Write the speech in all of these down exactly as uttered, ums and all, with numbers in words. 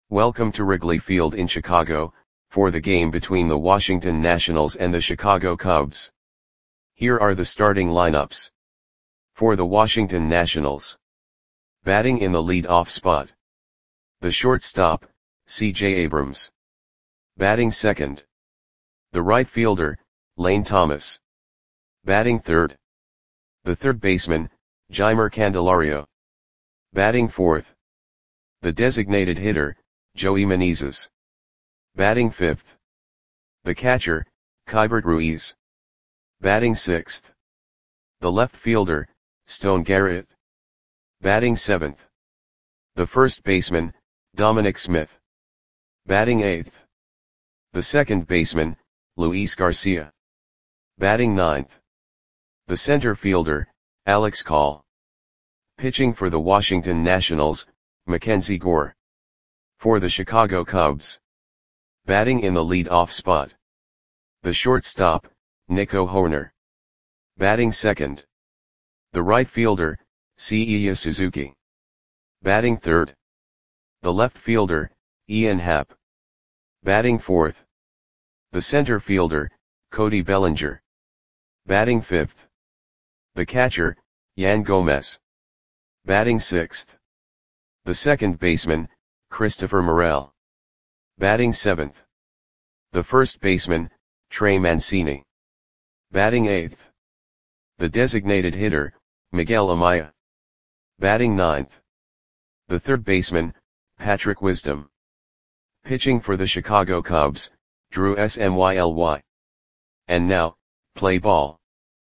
Welcome to Wrigley Field in Chicago, for the game between the Washington Nationals and the Chicago Cubs. Here are the starting lineups. For the Washington Nationals. Batting in the lead-off spot. The shortstop, C J Abrams. Batting second. The right fielder, Lane Thomas. Batting third. The third baseman, Jeimer Candelario. Batting fourth. The designated hitter, Joey Meneses. Batting fifth. The catcher, Keibert Ruiz. Batting sixth. The left fielder, Stone Garrett. Batting seventh. The first baseman, Dominic Smith. Batting eighth. The second baseman, Luis Garcia. Batting ninth. The center fielder, Alex Call. Pitching for the Washington Nationals, Mackenzie Gore. For the Chicago Cubs. Batting in the lead-off spot. The shortstop, Nico Hoerner. Batting second. The right fielder, Seiya Suzuki. Batting third. The left fielder, Ian Happ. Batting fourth. The center fielder, Cody Bellinger. Batting fifth. The catcher, Yan Gomez. Batting sixth. The second baseman, Christopher Morel. Batting seventh. The first baseman, Trey Mancini. Batting eighth. The designated hitter, Miguel Amaya. Batting ninth. The third baseman, Patrick Wisdom. Pitching for the Chicago Cubs, Drew Smyly. And now, play ball.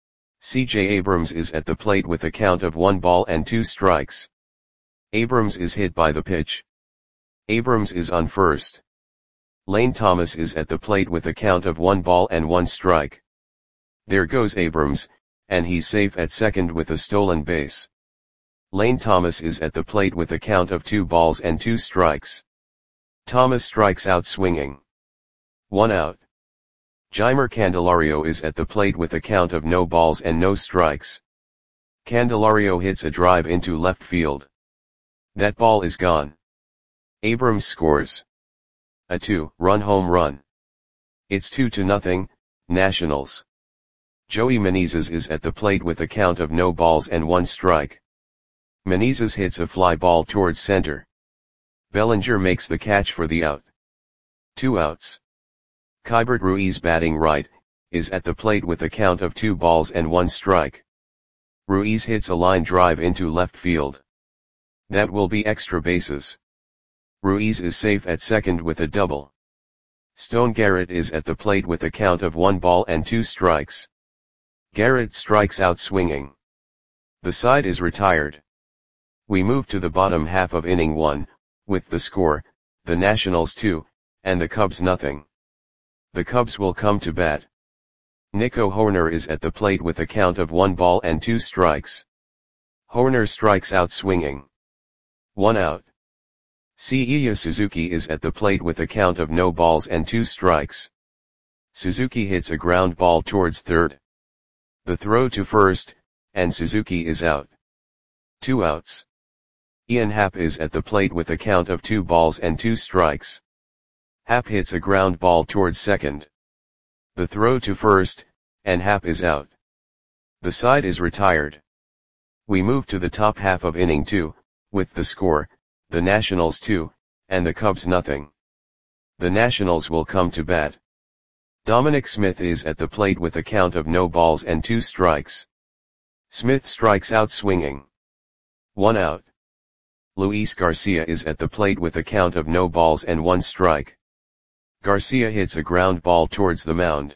C J Abrams is at the plate with a count of one ball and two strikes. Abrams is hit by the pitch. Abrams is on first. Lane Thomas is at the plate with a count of one ball and one strike. There goes Abrams, and he's safe at second with a stolen base. Lane Thomas is at the plate with a count of two balls and two strikes. Thomas strikes out swinging. One out. Jeimer Candelario is at the plate with a count of no balls and no strikes. Candelario hits a drive into left field. That ball is gone. Abrams scores a two-run home run. It's two to nothing, Nationals. Joey Meneses is at the plate with a count of no balls and one strike. Meneses hits a fly ball towards center. Bellinger makes the catch for the out. Two outs. Keibert Ruiz, batting right, is at the plate with a count of two balls and one strike. Ruiz hits a line drive into left field. That will be extra bases. Ruiz is safe at second with a double. Stone Garrett is at the plate with a count of one ball and two strikes. Garrett strikes out swinging. The side is retired. We move to the bottom half of inning one, with the score, the Nationals two, and the Cubs nothing. The Cubs will come to bat. Nico Hoerner is at the plate with a count of one ball and two strikes. Hoerner strikes out swinging. One out. Seiya Suzuki is at the plate with a count of no balls and two strikes. Suzuki hits a ground ball towards third. The throw to first, and Suzuki is out. Two outs. Ian Happ is at the plate with a count of two balls and two strikes. Happ hits a ground ball towards second. The throw to first, and Happ is out. The side is retired. We move to the top half of inning two, with the score, the Nationals two, and the Cubs nothing. The Nationals will come to bat. Dominic Smith is at the plate with a count of no balls and two strikes. Smith strikes out swinging. One out. Luis Garcia is at the plate with a count of no balls and one strike. Garcia hits a ground ball towards the mound.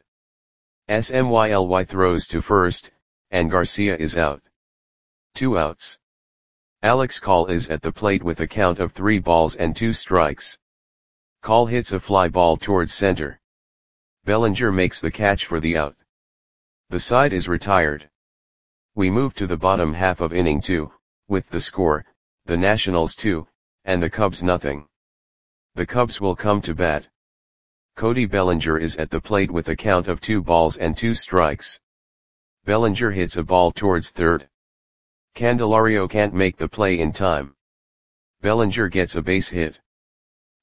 Smyly throws to first, and Garcia is out. Two outs. Alex Call is at the plate with a count of three balls and two strikes. Call hits a fly ball towards center. Bellinger makes the catch for the out. The side is retired. We move to the bottom half of inning two, with the score, the Nationals two, and the Cubs nothing. The Cubs will come to bat. Cody Bellinger is at the plate with a count of two balls and two strikes. Bellinger hits a ball towards third. Candelario can't make the play in time. Bellinger gets a base hit.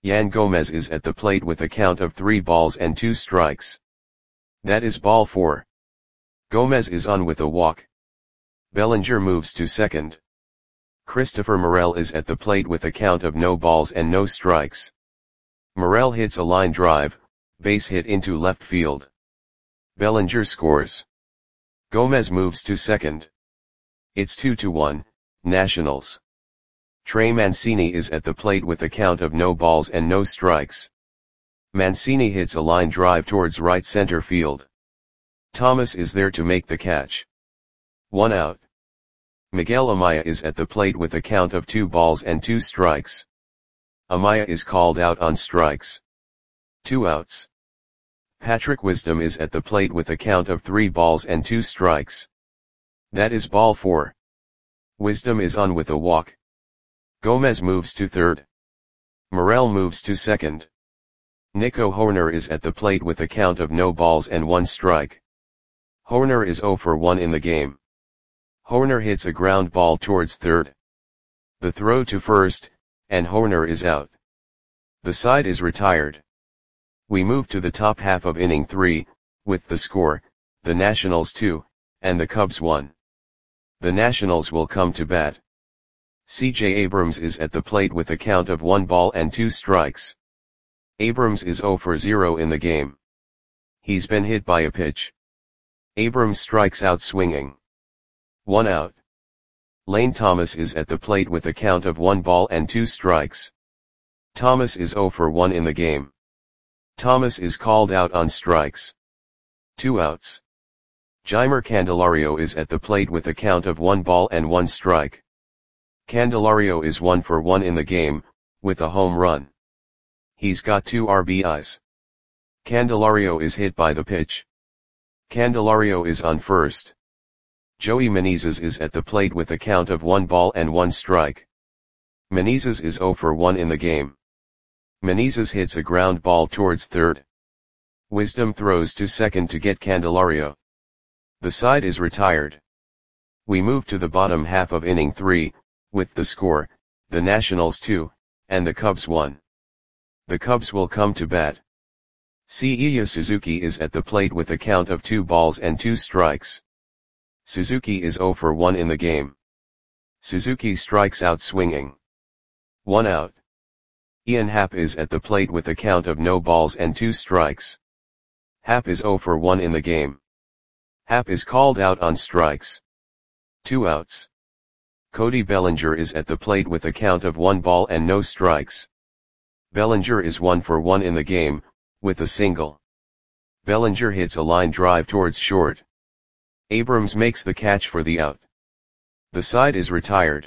Yan Gomez is at the plate with a count of three balls and two strikes. That is ball four. Gomez is on with a walk. Bellinger moves to second. Christopher Morel is at the plate with a count of no balls and no strikes. Morel hits a line drive, base hit into left field. Bellinger scores. Gomez moves to second. It's two to one, Nationals. Trey Mancini is at the plate with a count of no balls and no strikes. Mancini hits a line drive towards right center field. Thomas is there to make the catch. One out. Miguel Amaya is at the plate with a count of two balls and two strikes. Amaya is called out on strikes. Two outs. Patrick Wisdom is at the plate with a count of three balls and two strikes. That is ball four. Wisdom is on with a walk. Gomez moves to third. Morel moves to second. Nico Hoerner is at the plate with a count of no balls and one strike. Hoerner is zero for one in the game. Hoerner hits a ground ball towards third. The throw to first, and Hoerner is out. The side is retired. We move to the top half of inning three, with the score, the Nationals two, and the Cubs one. The Nationals will come to bat. C J Abrams is at the plate with a count of one ball and two strikes. Abrams is zero for zero in the game. He's been hit by a pitch. Abrams strikes out swinging. One out. Lane Thomas is at the plate with a count of one ball and two strikes. Thomas is zero for one in the game. Thomas is called out on strikes. Two outs. Jeimer Candelario is at the plate with a count of one ball and one strike. Candelario is one for one in the game, with a home run. He's got two R B Is. Candelario is hit by the pitch. Candelario is on first. Joey Menezes is at the plate with a count of one ball and one strike. Menezes is zero for one in the game. Menezes hits a ground ball towards third. Wisdom throws to second to get Candelario. The side is retired. We move to the bottom half of inning three, with the score, the Nationals two, and the Cubs one. The Cubs will come to bat. Seiya Suzuki is at the plate with a count of two balls and two strikes. Suzuki is zero for one in the game. Suzuki strikes out swinging. One out. Ian Happ is at the plate with a count of no balls and two strikes. Happ is zero for one in the game. Happ is called out on strikes. Two outs. Cody Bellinger is at the plate with a count of one ball and no strikes. Bellinger is one for one in the game, with a single. Bellinger hits a line drive towards short. Abrams makes the catch for the out. The side is retired.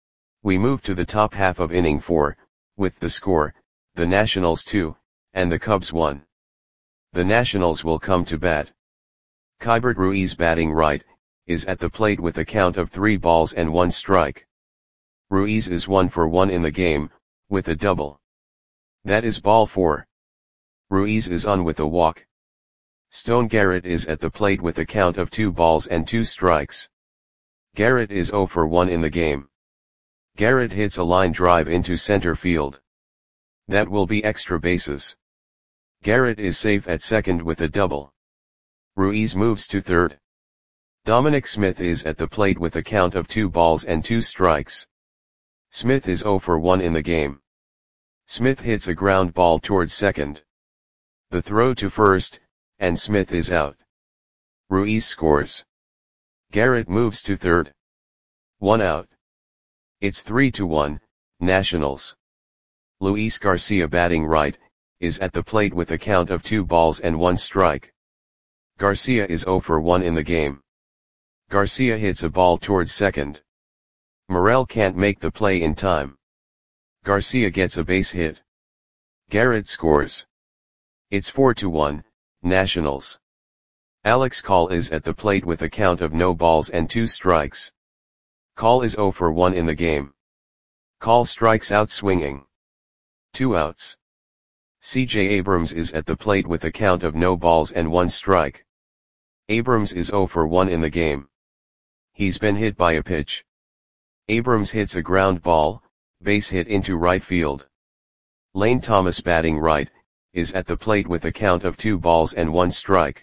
We move to the top half of inning four, with the score, the Nationals two, and the Cubs one. The Nationals will come to bat. Keibert Ruiz batting right, is at the plate with a count of three balls and one strike. Ruiz is one for one in the game, with a double. That is ball four. Ruiz is on with a walk. Stone Garrett is at the plate with a count of two balls and two strikes. Garrett is zero for one in the game. Garrett hits a line drive into center field. That will be extra bases. Garrett is safe at second with a double. Ruiz moves to third. Dominic Smith is at the plate with a count of two balls and two strikes. Smith is zero for one in the game. Smith hits a ground ball towards second. The throw to first, and Smith is out. Ruiz scores. Garrett moves to third. One out. It's three to one, Nationals. Luis Garcia batting right, is at the plate with a count of two balls and one strike. Garcia is zero for one in the game. Garcia hits a ball towards second. Morel can't make the play in time. Garcia gets a base hit. Garrett scores. It's four to one, Nationals. Alex Call is at the plate with a count of no balls and two strikes. Call is zero for one in the game. Call strikes out swinging. Two outs. C J Abrams is at the plate with a count of no balls and one strike. Abrams is zero for one in the game. He's been hit by a pitch. Abrams hits a ground ball, base hit into right field. Lane Thomas batting right, is at the plate with a count of two balls and one strike.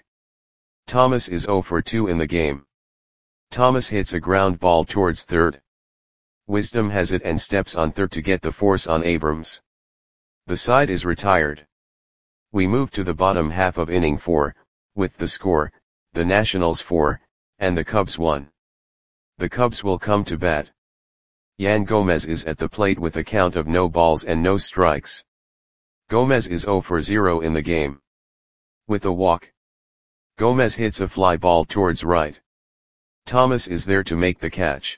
Thomas is zero for two in the game. Thomas hits a ground ball towards third. Wisdom has it and steps on third to get the force on Abrams. The side is retired. We move to the bottom half of inning four, with the score, the Nationals four, and the Cubs one. The Cubs will come to bat. Yan Gomez is at the plate with a count of no balls and no strikes. Gomez is zero for zero in the game. With a walk, Gomez hits a fly ball towards right. Thomas is there to make the catch.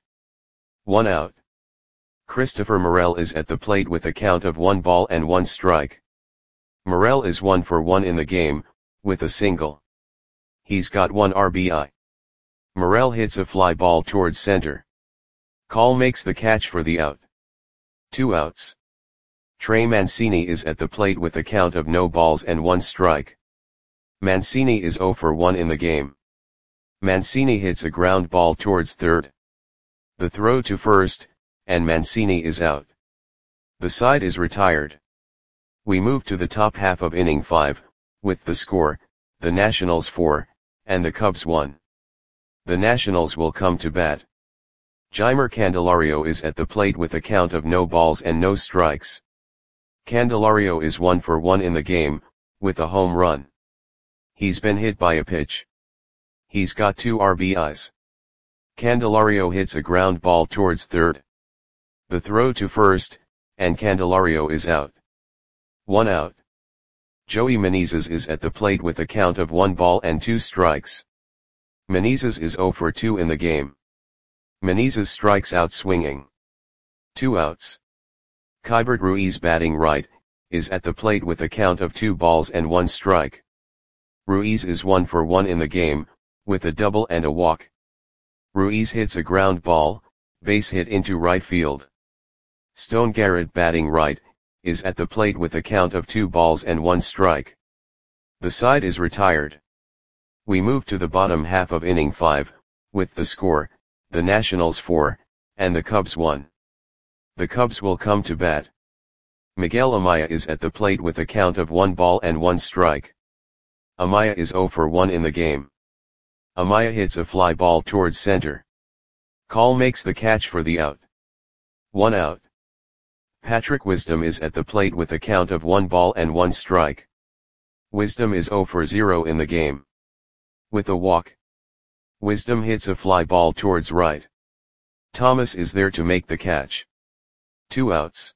One out. Christopher Morel is at the plate with a count of one ball and one strike. Morel is one for one in the game, with a single. He's got one R B I. Morel hits a fly ball towards center. Call makes the catch for the out. Two outs. Trey Mancini is at the plate with a count of no balls and one strike. Mancini is zero for one in the game. Mancini hits a ground ball towards third. The throw to first, and Mancini is out. The side is retired. We move to the top half of inning five, with the score, the Nationals four, and the Cubs one. The Nationals will come to bat. Jeimer Candelario is at the plate with a count of no balls and no strikes. Candelario is one for one in the game, with a home run. He's been hit by a pitch. He's got two R B Is. Candelario hits a ground ball towards third. The throw to first, and Candelario is out. One out. Joey Menezes is at the plate with a count of one ball and two strikes. Menezes is zero for two in the game. Menezes strikes out swinging. Two outs. Keibert Ruiz batting right, is at the plate with a count of two balls and one strike. Ruiz is one for one in the game, with a double and a walk. Ruiz hits a ground ball, base hit into right field. Stone Garrett batting right, is at the plate with a count of two balls and one strike. The side is retired. We move to the bottom half of inning five, with the score, the Nationals four, and the Cubs one. The Cubs will come to bat. Miguel Amaya is at the plate with a count of one ball and one strike. Amaya is zero for one in the game. Amaya hits a fly ball towards center. Call makes the catch for the out. One out. Patrick Wisdom is at the plate with a count of one ball and one strike. Wisdom is zero for zero in the game. With a walk, Wisdom hits a fly ball towards right. Thomas is there to make the catch. Two outs.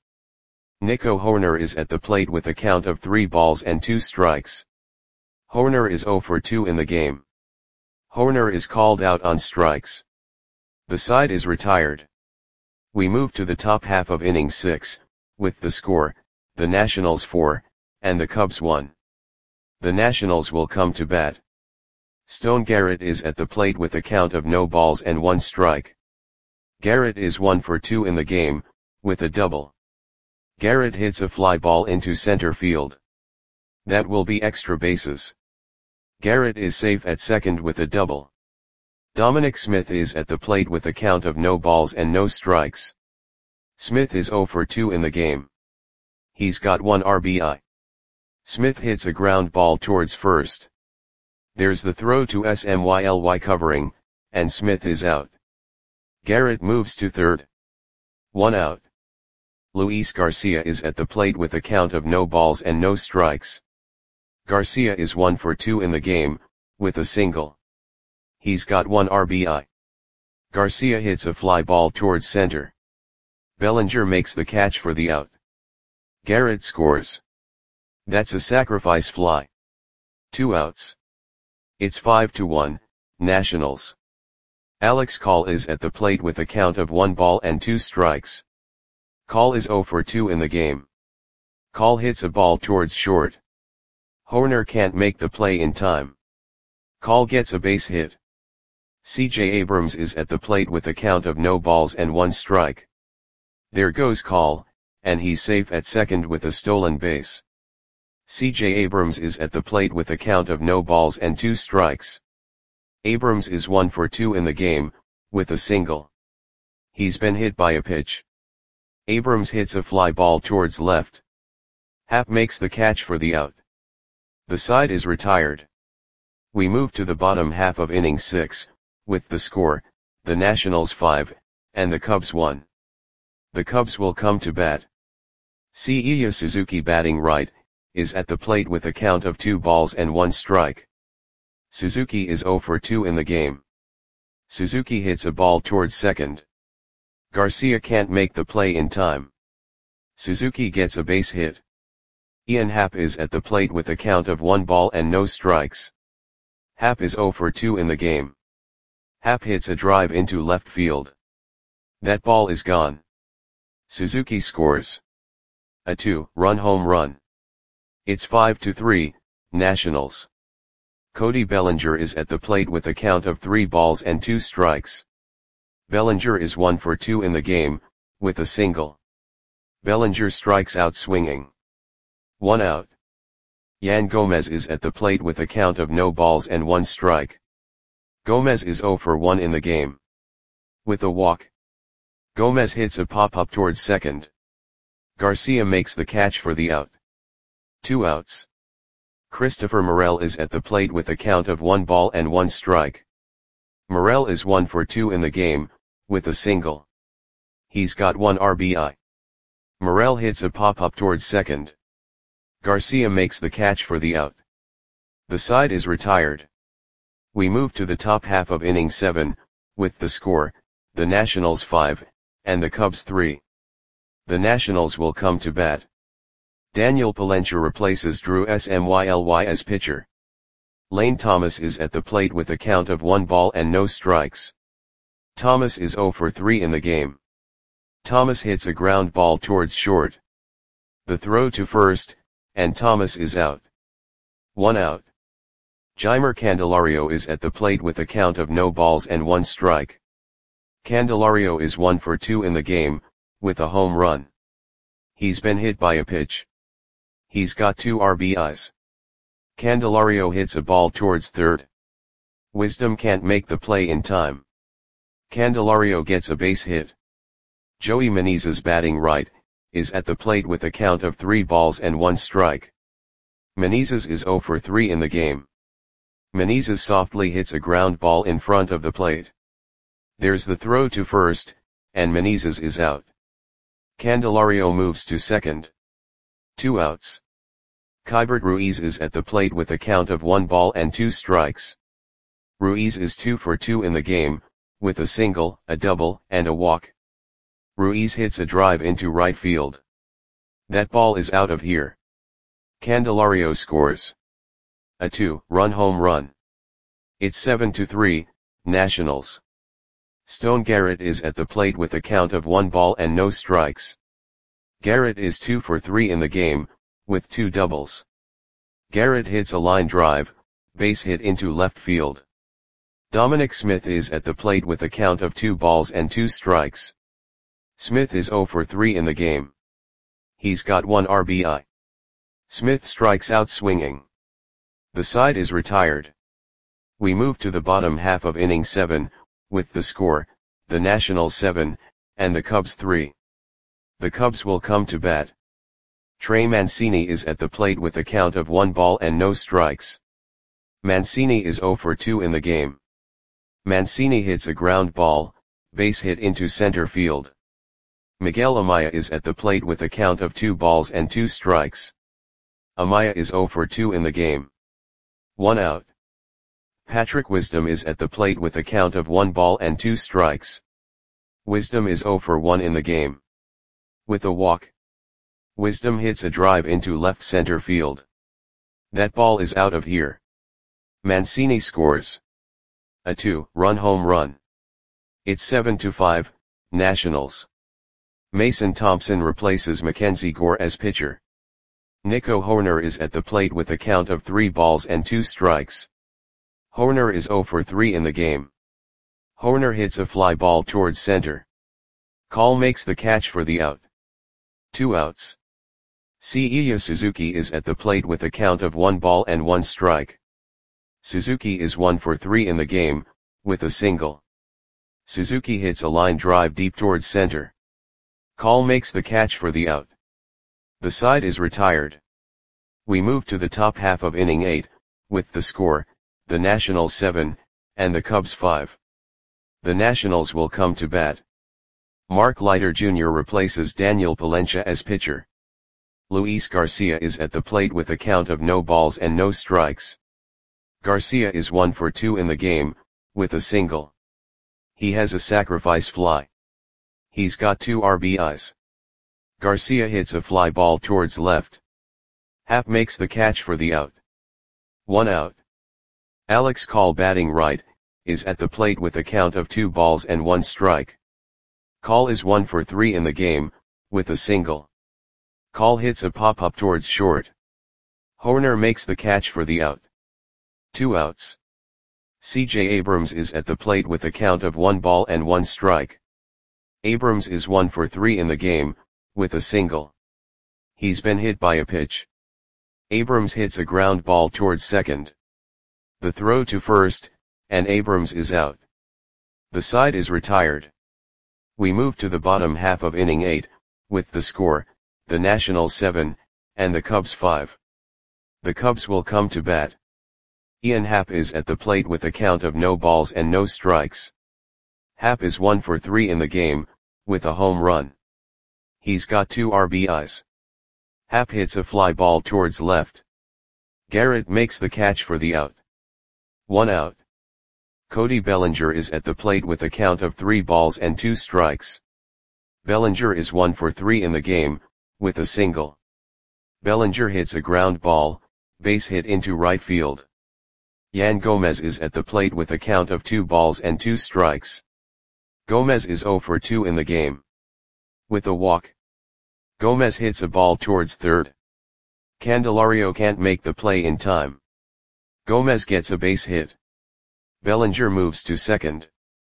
Nico Hoerner is at the plate with a count of three balls and two strikes. Hoerner is zero for two in the game. Hoerner is called out on strikes. The side is retired. We move to the top half of inning six, with the score, the Nationals four, and the Cubs one. The Nationals will come to bat. Stone Garrett is at the plate with a count of no balls and one strike. Garrett is one for two in the game, with a double. Garrett hits a fly ball into center field. That will be extra bases. Garrett is safe at second with a double. Dominic Smith is at the plate with a count of no balls and no strikes. Smith is zero for two in the game. He's got one R B I. Smith hits a ground ball towards first. There's the throw to Smyly covering, and Smith is out. Garrett moves to third. One out. Luis Garcia is at the plate with a count of no balls and no strikes. Garcia is one for two in the game, with a single. He's got one R B I. Garcia hits a fly ball towards center. Bellinger makes the catch for the out. Garrett scores. That's a sacrifice fly. Two outs. It's five to one, Nationals. Alex Call is at the plate with a count of one ball and two strikes. Call is zero for two in the game. Call hits a ball towards short. Hoerner can't make the play in time. Call gets a base hit. C J Abrams is at the plate with a count of no balls and one strike. There goes Call, and he's safe at second with a stolen base. C J Abrams is at the plate with a count of no balls and two strikes. Abrams is one for two in the game, with a single. He's been hit by a pitch. Abrams hits a fly ball towards left. Happ makes the catch for the out. The side is retired. We move to the bottom half of inning six, with the score, the Nationals five, and the Cubs one. The Cubs will come to bat. Seiya Suzuki, batting right, is at the plate with a count of two balls and one strike. Suzuki is zero for two in the game. Suzuki hits a ball towards second. Garcia can't make the play in time. Suzuki gets a base hit. Ian Happ is at the plate with a count of one ball and no strikes. Happ is zero for two in the game. Happ hits a drive into left field. That ball is gone. Suzuki scores a two-run home run. It's five to three, Nationals. Cody Bellinger is at the plate with a count of three balls and two strikes. Bellinger is one for two in the game, with a single. Bellinger strikes out swinging. One out. Yan Gomez is at the plate with a count of no balls and one strike. Gomez is zero for one in the game. With a walk. Gomez hits a pop-up towards second. Garcia makes the catch for the out. Two outs. Christopher Morel is at the plate with a count of one ball and one strike. Morel is one for two in the game, with a single. He's got one R B I. Morel hits a pop-up towards second. Garcia makes the catch for the out. The side is retired. We move to the top half of inning seven, with the score, the Nationals five, and the Cubs three. The Nationals will come to bat. Daniel Palencia replaces Drew Smyly as pitcher. Lane Thomas is at the plate with a count of one ball and no strikes. Thomas is zero for three in the game. Thomas hits a ground ball towards short. The throw to first, and Thomas is out. One out. Jeimer Candelario is at the plate with a count of no balls and one strike. Candelario is one for two in the game, with a home run. He's been hit by a pitch. He's got two R B Is. Candelario hits a ball towards third. Wisdom can't make the play in time. Candelario gets a base hit. Joey Menezes, batting right, is at the plate with a count of three balls and one strike. Menezes is zero for three in the game. Menezes softly hits a ground ball in front of the plate. There's the throw to first, and Menezes is out. Candelario moves to second. Two outs. Keibert Ruiz is at the plate with a count of one ball and two strikes. Ruiz is two for two in the game, with a single, a double, and a walk. Ruiz hits a drive into right field. That ball is out of here. Candelario scores a two-run home run. It's seven to three, Nationals. Stone Garrett is at the plate with a count of one ball and no strikes. Garrett is two for three in the game, with two doubles. Garrett hits a line drive, base hit into left field. Dominic Smith is at the plate with a count of two balls and two strikes. Smith is zero for three in the game. He's got one R B I. Smith strikes out swinging. The side is retired. We move to the bottom half of inning seven, with the score, the Nationals seven, and the Cubs three. The Cubs will come to bat. Trey Mancini is at the plate with a count of one ball and no strikes. Mancini is zero for two in the game. Mancini hits a ground ball, base hit into center field. Miguel Amaya is at the plate with a count of two balls and two strikes. Amaya is zero for two in the game. One out. Patrick Wisdom is at the plate with a count of one ball and two strikes. Wisdom is zero for one in the game. With a walk. Wisdom hits a drive into left center field. That ball is out of here. Mancini scores a two-run home run. It's seven to five, Nationals. Mason Thompson replaces Mackenzie Gore as pitcher. Nico Hoerner is at the plate with a count of three balls and two strikes. Hoerner is zero for three in the game. Hoerner hits a fly ball towards center. Call makes the catch for the out. Two outs. Seiya Suzuki is at the plate with a count of one ball and one strike. Suzuki is one for three in the game, with a single. Suzuki hits a line drive deep towards center. Call makes the catch for the out. The side is retired. We move to the top half of inning eight, with the score, the Nationals seven, and the Cubs five. The Nationals will come to bat. Mark Leiter Junior replaces Daniel Palencia as pitcher. Luis Garcia is at the plate with a count of no balls and no strikes. Garcia is one for two in the game, with a single. He has a sacrifice fly. He's got two R B Is. Garcia hits a fly ball towards left. Happ makes the catch for the out. One out. Alex Call, batting right, is at the plate with a count of two balls and one strike. Call is one for three in the game, with a single. Call hits a pop-up towards short. Hoerner makes the catch for the out. Two outs. C J Abrams is at the plate with a count of one ball and one strike. Abrams is one for three in the game, with a single. He's been hit by a pitch. Abrams hits a ground ball towards second. The throw to first, and Abrams is out. The side is retired. We move to the bottom half of inning eight, with the score, the Nationals seven, and the Cubs five. The Cubs will come to bat. Ian Happ is at the plate with a count of no balls and no strikes. Happ is one for three in the game, with a home run. He's got two R B Is. Happ hits a fly ball towards left. Garrett makes the catch for the out. One out. Cody Bellinger is at the plate with a count of three balls and two strikes. Bellinger is one for three in the game, with a single. Bellinger hits a ground ball, base hit into right field. Yan Gomez is at the plate with a count of two balls and two strikes. Gomez is zero for two in the game. With a walk. Gomez hits a ball towards third. Candelario can't make the play in time. Gomez gets a base hit. Bellinger moves to second.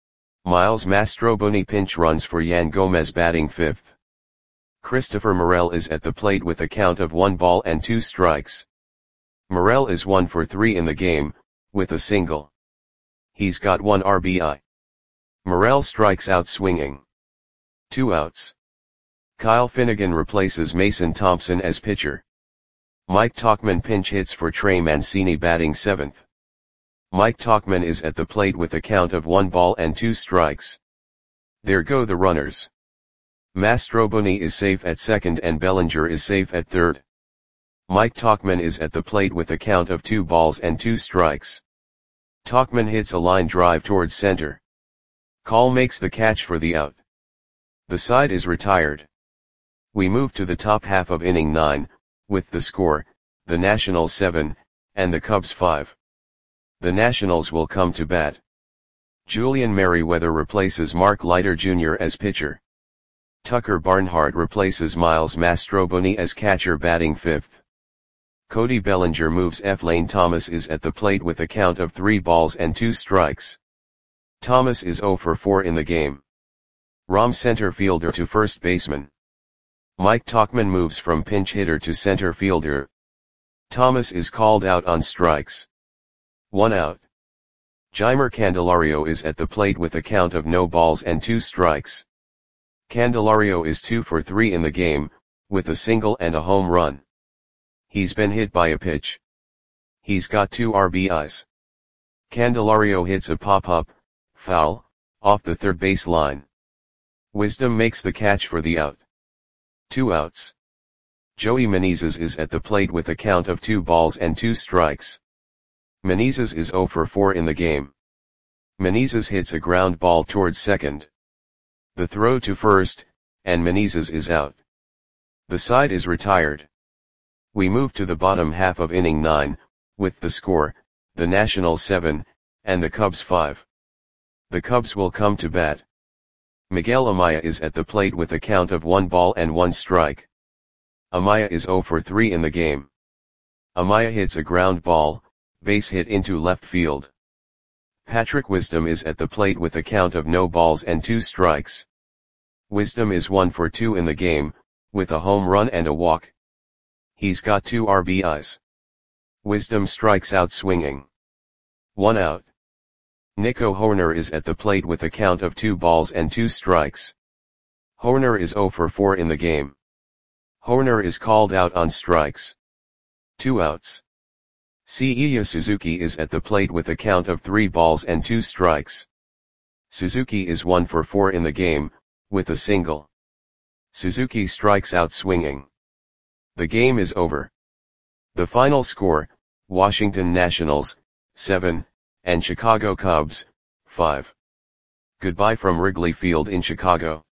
Miles Mastroboni pinch runs for Yan Gomez, batting fifth. Christopher Morel is at the plate with a count of one ball and two strikes. Morel is one for three in the game, with a single. He's got one R B I. Morel strikes out swinging. Two outs. Kyle Finnegan replaces Mason Thompson as pitcher. Mike Tauchman pinch hits for Trey Mancini, batting seventh. Mike Tauchman is at the plate with a count of one ball and two strikes. There go the runners. Mastroboni is safe at second and Bellinger is safe at third. Mike Tauchman is at the plate with a count of two balls and two strikes. Tauchman hits a line drive towards center. Call makes the catch for the out. The side is retired. We move to the top half of inning nine, with the score, the Nationals seven, and the Cubs five. The Nationals will come to bat. Julian Merryweather replaces Mark Leiter Junior as pitcher. Tucker Barnhart replaces Miles Mastroboni as catcher, batting fifth. Cody Bellinger moves. F. Lane Thomas is at the plate with a count of three balls and two strikes. Thomas is zero for four in the game. Rom center fielder to first baseman. Mike Tauchman moves from pinch hitter to center fielder. Thomas is called out on strikes. One out. Jeimer Candelario is at the plate with a count of no balls and two strikes. Candelario is two for three in the game, with a single and a home run. He's been hit by a pitch. He's got two R B Is. Candelario hits a pop-up, foul, off the third base line. Wisdom makes the catch for the out. Two outs. Joey Menezes is at the plate with a count of two balls and two strikes. Menezes is zero for four in the game. Menezes hits a ground ball towards second. The throw to first, and Menezes is out. The side is retired. We move to the bottom half of inning nine, with the score, the Nationals seven, and the Cubs five. The Cubs will come to bat. Miguel Amaya is at the plate with a count of one ball and one strike. Amaya is zero for three in the game. Amaya hits a ground ball, base hit into left field. Patrick Wisdom is at the plate with a count of no balls and two strikes. Wisdom is one for two in the game, with a home run and a walk. He's got two R B Is. Wisdom strikes out swinging. One out. Nico Hoerner is at the plate with a count of two balls and two strikes. Hoerner is zero for four in the game. Hoerner is called out on strikes. Two outs. Seiya Suzuki is at the plate with a count of three balls and two strikes. Suzuki is one for four in the game, with a single. Suzuki strikes out swinging. The game is over. The final score, Washington Nationals, seven, and Chicago Cubs, five. Goodbye from Wrigley Field in Chicago.